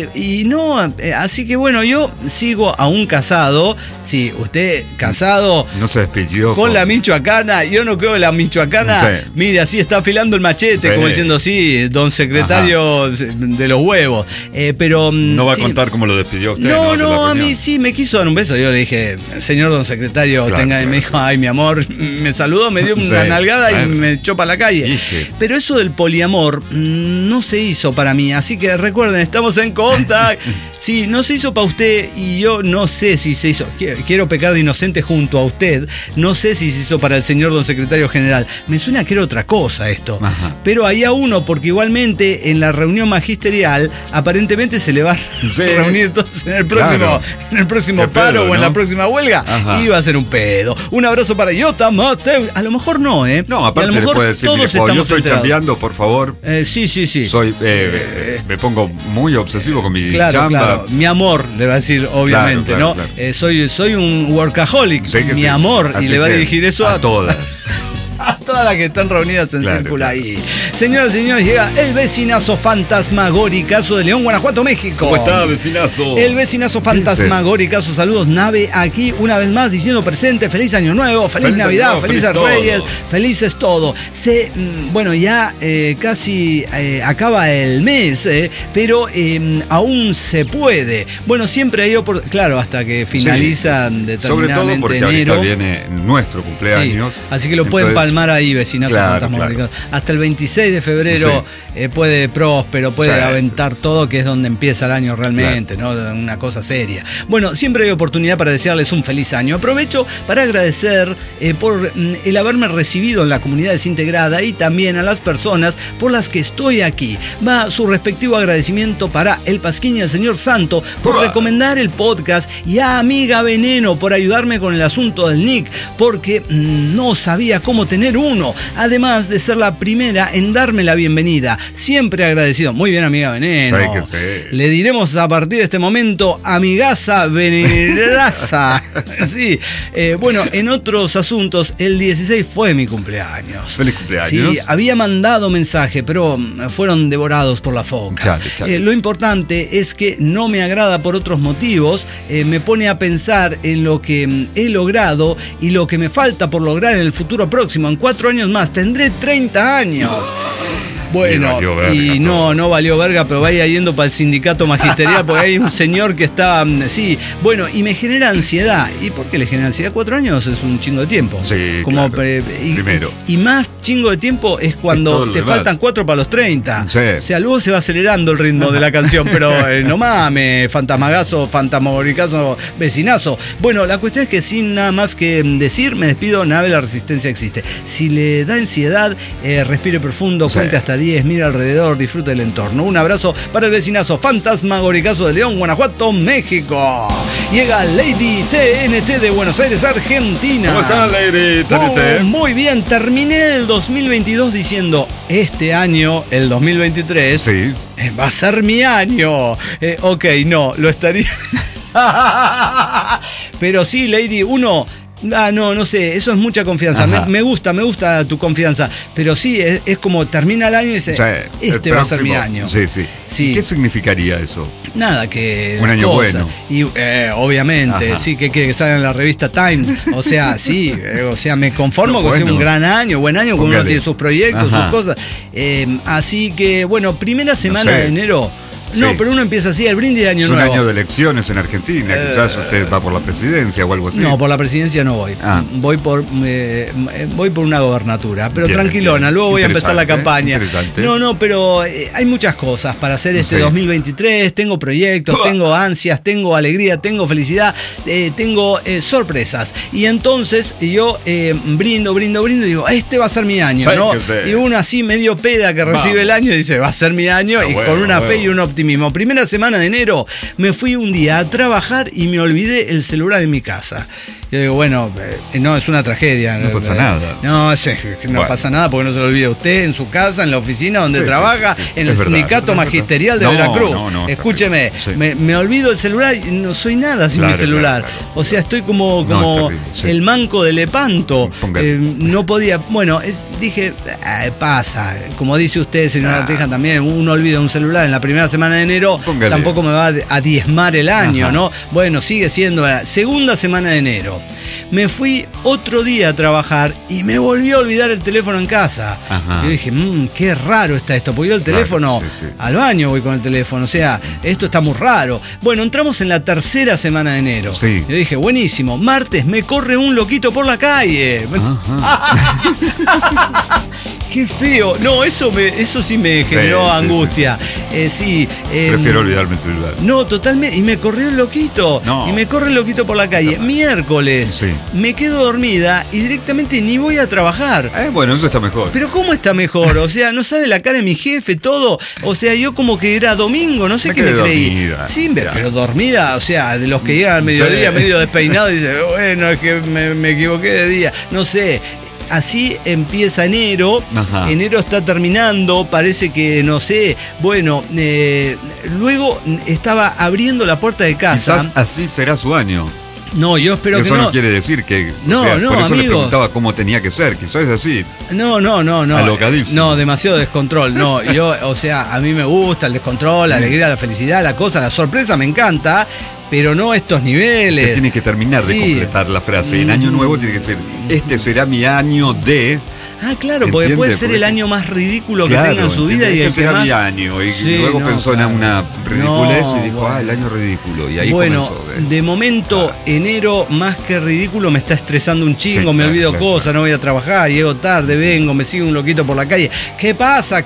y no, así que bueno, yo sigo aún casado. Sí, usted casado no se despidió con la michoacana, yo no creo que la michoacana, mire, así está afilando el machete, como diciendo, sí, don secretario de los huevos, pero no va a contar cómo lo despidió usted. No, a mí sí me quiso dar un beso. Yo le dije, señor don secretario, y me dijo, ay, mi amor, me saludó, me dio una nalgada y me echó para la calle. Pero eso del poliamor no se hizo para mí, así que recuerden, estamos en contacto. Sí, no se hizo para usted y yo no sé si se hizo. Quiero pecar de inocente junto a usted. No sé si se hizo para el señor don secretario general. Me suena que era otra cosa esto. Pero ahí a uno, porque igualmente en la reunión magisterial aparentemente se le va a reunir todos en el próximo paro o en la próxima huelga. Y va a ser un pedo. Un abrazo para Yota Mateucci. A lo mejor no, ¿eh? No, aparte le puede decir, yo estoy chambeando, por favor. Sí. Soy, me pongo muy obsesivo con mi chamba. Claro. Mi amor, le va a decir, obviamente, ¿no? Claro. Soy un workaholic, mi amor, y le va a dirigir eso a todas. A todas las que están reunidas en círculo ahí. Señoras y señores, llega el vecinazo fantasmagóricazo de León, Guanajuato, México. ¿Cómo está, vecinazo? El vecinazo fantasmagóricazo. Saludos, nave, aquí una vez más diciendo presente. Feliz Año Nuevo, feliz Navidad, felices Reyes, felices todo. Bueno, ya casi acaba el mes, pero aún se puede. Bueno, siempre hay claro, hasta que finalizan determinadamente sobre todo porque enero. Ahorita viene nuestro cumpleaños. Así que lo pueden palmar ahí, vecinazo fantasmagórico. Hasta el 26 de febrero puede próspero, puede aventar todo, que es donde empieza el año realmente, ¿no? Una cosa seria. Bueno, siempre hay oportunidad para desearles un feliz año. Aprovecho para agradecer por el haberme recibido en la comunidad desintegrada y también a las personas por las que estoy aquí. Va su respectivo agradecimiento para el Pasquín y el señor Santo por recomendar el podcast y a Amiga Veneno por ayudarme con el asunto del nick, porque no sabía cómo tener uno, además de ser la primera en darme la bienvenida. Siempre agradecido. Muy bien, Amiga Veneno. Le diremos a partir de este momento Amigaza Veneraza. Sí. Bueno, en otros asuntos, el 16 fue mi cumpleaños. Feliz cumpleaños. Sí, había mandado mensaje, pero fueron devorados por la foca. Lo importante es que no me agrada por otros motivos. Me pone a pensar en lo que he logrado y lo que me falta por lograr en el futuro próximo. En 4 años más tendré 30 años. Bueno, y no valió verga, pero vaya yendo para el sindicato magisterial porque hay un señor que está, bueno, y me genera ansiedad. ¿Y por qué le genera ansiedad? 4 años es un chingo de tiempo. Sí, como claro. Primero. Y más chingo de tiempo es cuando te faltan 4 para los 30. Sí. O sea, luego se va acelerando el ritmo de la canción, pero no mames, fantasmagóricazo, vecinazo. Bueno, la cuestión es que sin nada más que decir, me despido, nave, la resistencia existe. Si le da ansiedad, respire profundo, cuente hasta 10, mira alrededor, disfrute del entorno. Un abrazo para el vecinazo fantasmagóricazo de León, Guanajuato, México. Llega Lady TNT de Buenos Aires, Argentina. ¿Cómo está, Lady TNT? Muy bien, terminé el 2022 diciendo, este año, el 2023, va a ser mi año. Ok, no, lo estaría... Pero sí, Lady, uno No sé, eso es mucha confianza. Me gusta tu confianza. Pero sí, es como termina el año y dice, O sea, este va a ser mi año. Sí. Sí. ¿Qué significaría eso? Nada, que un año cosas. bueno. Y obviamente, Ajá. sí, que quiere que salga en la revista Time. O sea, sí, me conformo con que sea un gran año, buen año, cuando uno tiene sus proyectos, sus cosas. Así que, bueno, primera semana de enero. No, pero uno empieza así, el brindis de año nuevo. Es un año de elecciones en Argentina, quizás usted va por la presidencia o algo así. No, por la presidencia no voy. Voy por una gobernatura, pero bien, tranquilona, bien. Luego voy a empezar la campaña. No, pero hay muchas cosas para hacer este 2023, tengo proyectos, tengo ansias, tengo alegría, tengo felicidad, tengo sorpresas. Y entonces yo brindo y digo, este va a ser mi año, ¿no? Y uno así medio peda que recibe el año y dice, va a ser mi año, y con una fe y un optimismo. Primera semana de enero me fui un día a trabajar y me olvidé el celular en mi casa. Yo digo, bueno, no, es una tragedia. No pasa nada. No pasa nada porque no se lo olvide usted en su casa, en la oficina donde trabaja, en el sindicato magisterial de Veracruz. Escúcheme, me olvido el celular y no soy nada sin mi celular. Claro. O sea, estoy como el manco de Lepanto. No podía. Bueno, dije, pasa. Como dice usted, señora Ortega, también, uno olvida un celular en la primera semana de enero, tampoco me va a diezmar el año, ¿no? Bueno, sigue siendo la segunda semana de enero. Me fui otro día a trabajar y me volvió a olvidar el teléfono en casa. Yo dije, qué raro está esto, porque yo el teléfono al baño voy con el teléfono, o sea, esto está muy raro. Bueno, entramos en la tercera semana de enero. Yo dije, buenísimo, martes me corre un loquito por la calle. Qué feo. No, eso sí me generó angustia. Prefiero olvidarme el celular. No, totalmente. Y me corrió el loquito. Y me corre el loquito por la calle. Miércoles. Me quedo dormida y directamente ni voy a trabajar. Bueno, eso está mejor. Pero ¿cómo está mejor? O sea, no sabe la cara de mi jefe, todo. O sea, yo como que era domingo, no sé qué me creí. Dormida. Sí, pero dormida, o sea, de los que llegan al mediodía medio despeinado y dicen, bueno, es que me equivoqué de día. No sé. Así empieza enero. Enero está terminando, parece que, no sé, bueno, luego estaba abriendo la puerta de casa. Quizás así será su año. No, yo espero que no. Eso no quiere decir que... No, por eso amigos. le preguntaba cómo tenía que ser, quizás es así. No. Alocadísimo. No, demasiado descontrol. No, yo, o sea, a mí me gusta el descontrol, la alegría, la felicidad, la cosa, la sorpresa me encanta, pero no estos niveles. Usted tiene que terminar de completar la frase. En año nuevo tiene que ser, este será mi año de... claro, porque puede ser el año más ridículo que tenga en su vida y el que será más... mi año. Y luego pensó en una ridiculez y dijo, el año ridículo. Y ahí comenzó. De momento, enero más que ridículo me está estresando un chingo, me olvido cosas, no voy a trabajar, llego tarde, vengo, me sigue un loquito por la calle. ¿Qué pasa?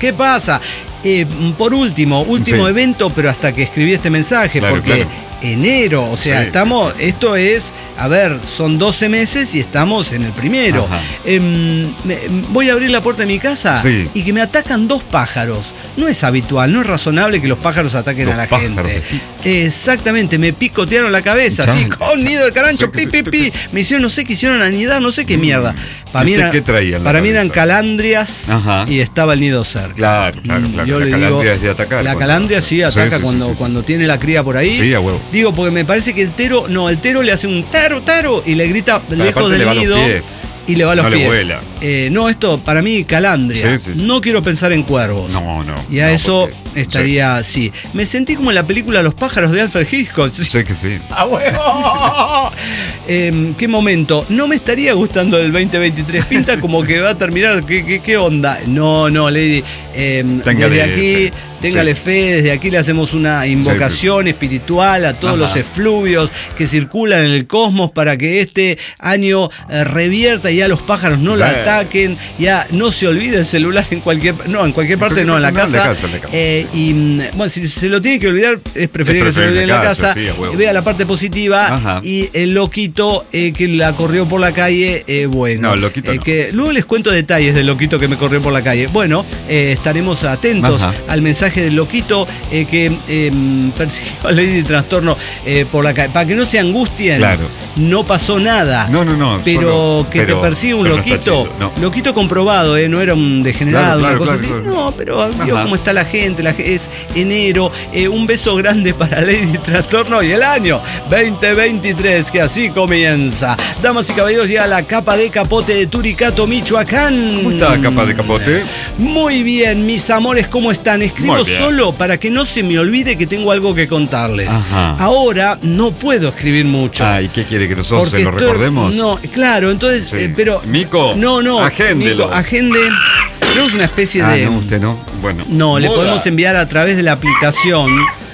Por último evento, pero hasta que escribí este mensaje, porque enero, o sea, esto es, son 12 meses y estamos en el primero. Voy a abrir la puerta de mi casa y que me atacan 2 pájaros. No es habitual, no es razonable que los pájaros ataquen a la gente. Exactamente, me picotearon la cabeza, así, con nido de carancho, pi. Me hicieron, no sé, quisieron anidar, no sé qué mierda. Para mí eran calandrias y estaba el nido cerca. Claro. Yo la calandria es de atacar. La calandria ataca cuando tiene la cría por ahí. Sí, a huevo. Digo, porque me parece que el tero le hace un taro y le grita lejos del nido y le va a los pies. Le vuela. Esto para mí calandria. No quiero pensar en cuervos. No. Y a eso estaría así. Me sentí como en la película Los pájaros de Alfred Hitchcock. Sé que sí. ¡A huevo! ¿Qué momento? No me estaría gustando el 2023. Pinta como que va a terminar. ¿Qué onda? No, Lady. Desde aquí... Téngale fe, desde aquí le hacemos una invocación espiritual a todos los efluvios que circulan en el cosmos para que este año revierta y ya los pájaros no lo ataquen, ya no se olvide el celular en cualquier parte, no, en la casa. Y bueno, si se lo tiene que olvidar, es preferible que se lo olvide en la casa. Vea la parte positiva y el loquito que la corrió por la calle, bueno. No, el loquito no. Luego les cuento detalles del loquito que me corrió por la calle. Bueno, estaremos atentos al mensaje del loquito que persiguió a Lady de Trastorno por la calle. Para que no se angustien, no pasó nada. No. Pero te persigue un loquito, No. Loquito comprobado, no era un degenerado, Claro, una cosa claro, así. claro. No, pero vio Ajá. cómo está la gente, es enero. Un beso grande para Lady Trastorno y el año 2023, que así comienza. Damas y caballeros, llega la capa de capote de Turicato, Michoacán. ¿Cómo está capa de capote? Muy bien, mis amores, ¿cómo están? Escribo Muy bien. solo para que no se me olvide que tengo algo que contarles. Ajá. Ahora no puedo escribir mucho. ¿Y qué quiere que nosotros Porque se lo estoy- recordemos? No, claro, entonces, Sí. pero... Mico, No, agéndelo. Mico, agende. Tenemos una especie de... No, usted no. Bueno. No, le Moda. podemos enviar a través de la aplicación.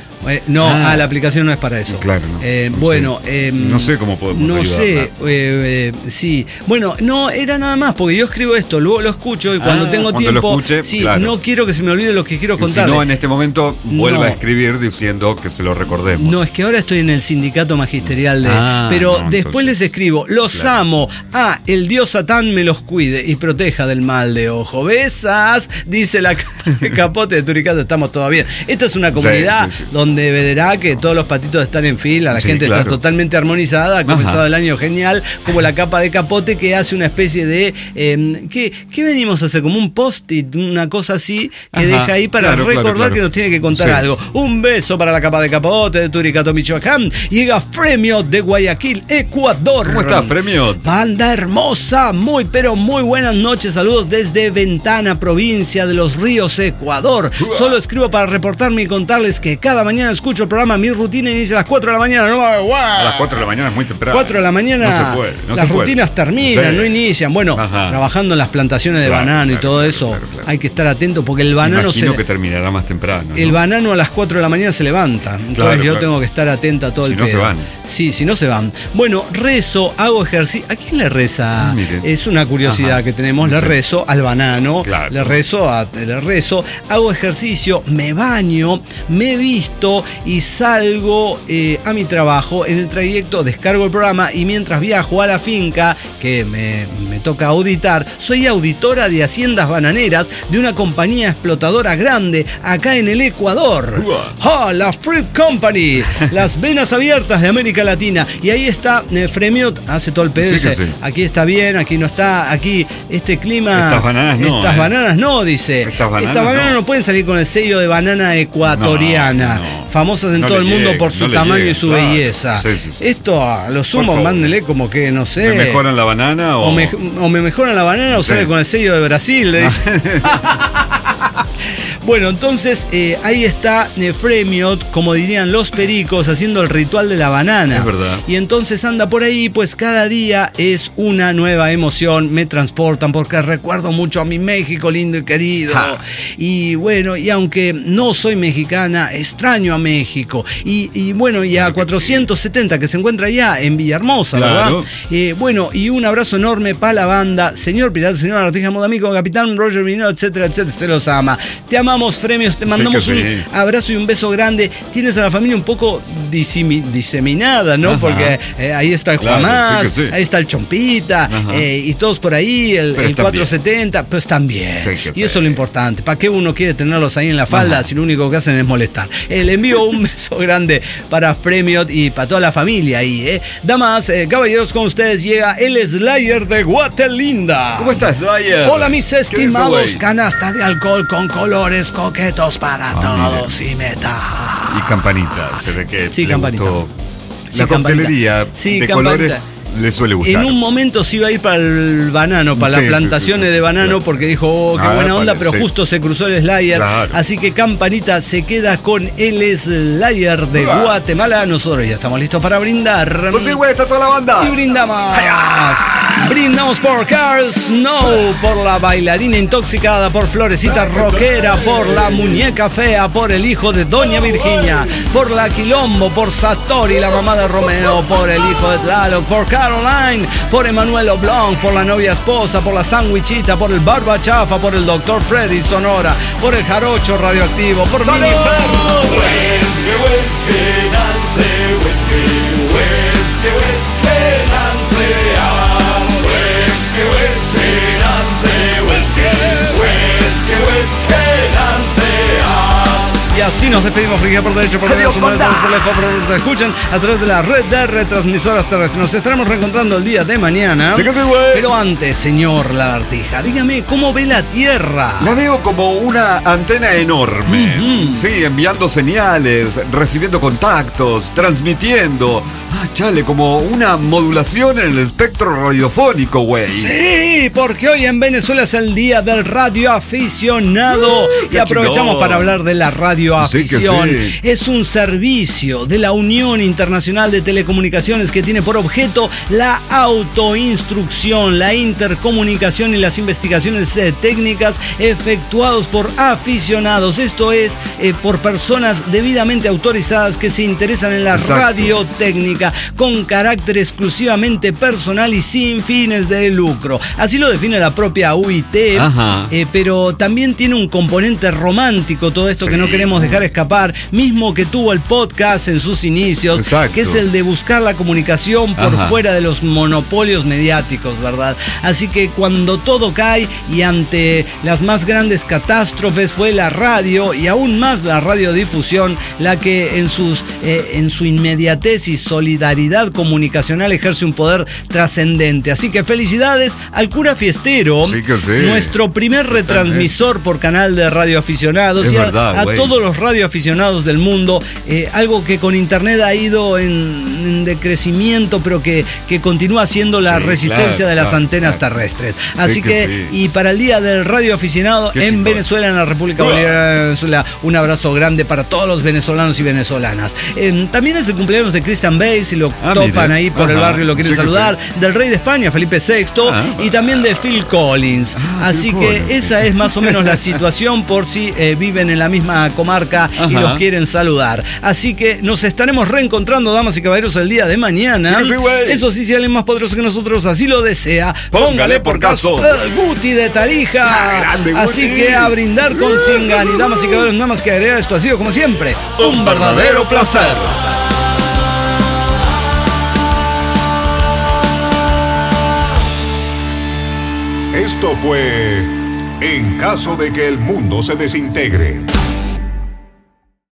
La aplicación no es para eso. Claro, no. Bueno, no sé cómo podemos no ayudarla. sé, sí. Bueno, no, era nada más, porque yo escribo esto, luego lo escucho y cuando tengo cuando tiempo, lo escuche, sí, claro. no quiero que se me olvide lo que quiero Y si contar. no, en este momento vuelva No. a escribir diciendo que se lo recordemos. No, es que ahora estoy en el sindicato magisterial de... pero no, después entonces, les escribo, los claro. amo. El dios Satán me los cuide y proteja del mal de ojo. Besas, dice la capa de capote de Turicato, estamos todo bien. Esta es una comunidad sí. donde verá que todos los patitos están en fila, la Sí, gente claro. está totalmente armonizada, ha comenzado el año genial, como la capa de capote que hace una especie de... ¿qué venimos a hacer? Como un post-it, una cosa así, que Ajá, deja ahí para claro, recordar claro. que nos tiene que contar Sí. algo. Un beso para la capa de capote de Turicato, Michoacán. Llega Fremio de Guayaquil, Ecuador. ¿Cómo está, Fremio? Banda hermosa, pero muy buenas noches. Saludos desde Ventana, provincia de Los Ríos, Ecuador. Solo escribo para reportarme y contarles que cada mañana escucho el programa. Mi rutina inicia a las 4 de la mañana. No, A las 4 de la mañana es muy temprano. 4 de la mañana No se puede. No las se puede. rutinas terminan, Sí. no inician. Bueno, Ajá. trabajando en las plantaciones de Claro, banano y claro, todo claro, eso, claro. hay que estar atento porque el banano Imagino que terminará más temprano. ¿no? el banano a las 4 de la mañana se levanta. Entonces Claro, yo claro. tengo que estar atenta a todo Si el no se pedo. van. Sí, si no se van. Bueno, rezo, hago ejercicio. ¿A quién le reza? Mire. Es una curiosidad Ajá. que tenemos. Le Sí. rezo al banano. Claro. Le rezo, hago ejercicio, me baño, me visto y salgo a mi trabajo. En el trayecto descargo el programa y mientras viajo a la finca que me toca auditar, soy auditora de haciendas bananeras de una compañía explotadora grande acá en el Ecuador. La Fruit Company, las venas abiertas de América Latina. Y ahí está Fremio, hace todo el pedo. Sí, Dice, que sí. aquí está bien, aquí no está, aquí este clima. Estas bananas no, Estas bananas no, dice. Estas bananas no no. pueden salir con el sello de banana ecuatoriana. No. Famosas en No todo le el mundo llega, por su no le tamaño llega, y su claro. belleza. Sí, sí, sí. Esto a lo sumo, favor. mándele como que, no sé. ¿Me mejoran la banana o...? O me mejoran la banana o Sí. sale con el sello de Brasil, le dice. Bueno, entonces ahí está Fremiot, como dirían los pericos, haciendo el ritual de la banana. Es verdad. Y entonces anda por ahí, pues cada día es una nueva emoción, me transportan porque recuerdo mucho a mi México lindo y querido. Y bueno, y aunque no soy mexicana, extraño a México. Y bueno, y a Claro que 470 que se encuentra allá en Villahermosa, Claro. ¿verdad? Bueno, y un abrazo enorme para la banda, señor Pirata, señor Artija Modamico, Capitán Roger Minero, etcétera, etcétera, se los ama. Te amamos, Fremios, te mandamos que un sí. abrazo y un beso grande. Tienes a la familia un poco diseminada, ¿no? Ajá. Porque ahí está el Claro, Juanás, sí que sí. ahí está el Chompita, Ajá. y todos por ahí, el Pero están 470, pues también. Sí que Y sí. eso es lo importante. ¿Para qué uno quiere tenerlos ahí en la falda Ajá. si lo único que hacen es molestar? Le envío un beso grande para Fremiot y para toda la familia ahí, Damas, caballeros, con ustedes llega el Slayer de Guatelinda. ¿Cómo estás, Dyer? Hola, mis ¿Qué dice, estimados, güey? canasta de alcohol con colores coquetos para todos y metal. Y campanita, se ve que Sí, le campanita. gustó. Sí, La campanita. coctelería Sí, de campanita. colores le suele gustar. En un momento se iba a ir para el banano, para Sí, las plantaciones sí, de sí, banano, claro. porque dijo, oh, qué Ah, buena onda, vale, pero sí. justo se cruzó el Slayer. Claro. Así que Campanita se queda con el Slayer de Ah. Guatemala. Nosotros ya estamos listos para brindar. Pues sí, güey, está toda la banda. Y brindamos. Brindamos por Carl Snow, por la bailarina intoxicada, por Florecita Roquera, por la muñeca fea, por el hijo de Doña Virginia, por la Quilombo, por Satori, la mamá de Romeo, por el hijo de Tlaloc, por Caroline, por Emanuel Oblong, por la novia esposa, por la sandwichita, por el barba chafa, por el doctor Freddy Sonora, por el jarocho radioactivo, por Mini y a así nos despedimos. Por derecho, por derecho, por se escuchan a través de la red de retransmisoras terrestres. Nos estaremos reencontrando el día de mañana. Sí que sí, güey. Pero antes, señor Lagartija, dígame, ¿cómo ve la Tierra? La veo como una antena enorme. Sí, enviando señales, recibiendo contactos, transmitiendo. Chale, como una modulación en el espectro radiofónico, güey. Sí, porque hoy en Venezuela es el día del radioaficionado. Y aprovechamos para hablar de la radioafición. Sí. Es un servicio de la Unión Internacional de Telecomunicaciones que tiene por objeto la autoinstrucción, la intercomunicación y las investigaciones técnicas efectuados por aficionados. Esto es por personas debidamente autorizadas que se interesan en la radiotécnica con carácter exclusivamente personal y sin fines de lucro. Así lo define la propia UIT, pero también tiene un componente romántico todo esto que no queremos dejar escapar, mismo que tuvo el podcast en sus inicios, que es el de buscar la comunicación por fuera de los monopolios mediáticos, ¿verdad? Así que cuando todo cae y ante las más grandes catástrofes fue la radio y aún más la radiodifusión la que en su inmediatez y solidaridad comunicacional ejerce un poder trascendente. Así que felicidades al cura Fiestero, nuestro primer retransmisor por canal de radioaficionados, y a todos los radioaficionados del mundo, algo que con internet ha ido en decrecimiento, pero que continúa siendo la resistencia de las antenas terrestres. Así que y para el día del radioaficionado en Venezuela, en la República Bolivariana de Venezuela, un abrazo grande para todos los venezolanos y venezolanas. También es el cumpleaños de Christian Bale, si lo topan ahí por el barrio y lo quieren saludar, del rey de España, Felipe VI, y también de Phil Collins. Así que esa es más o menos la situación por si viven en la misma comarca y los quieren saludar. Así que nos estaremos reencontrando, damas y caballeros, el día de mañana. Eso sí, si alguien más poderoso que nosotros así lo desea, póngale por caso el Guti de Tarija. Grande, así que a brindar con Singan. Y damas y caballeros, nada más que agregar, esto ha sido como siempre un verdadero placer. Esto fue En caso de que el mundo se desintegre.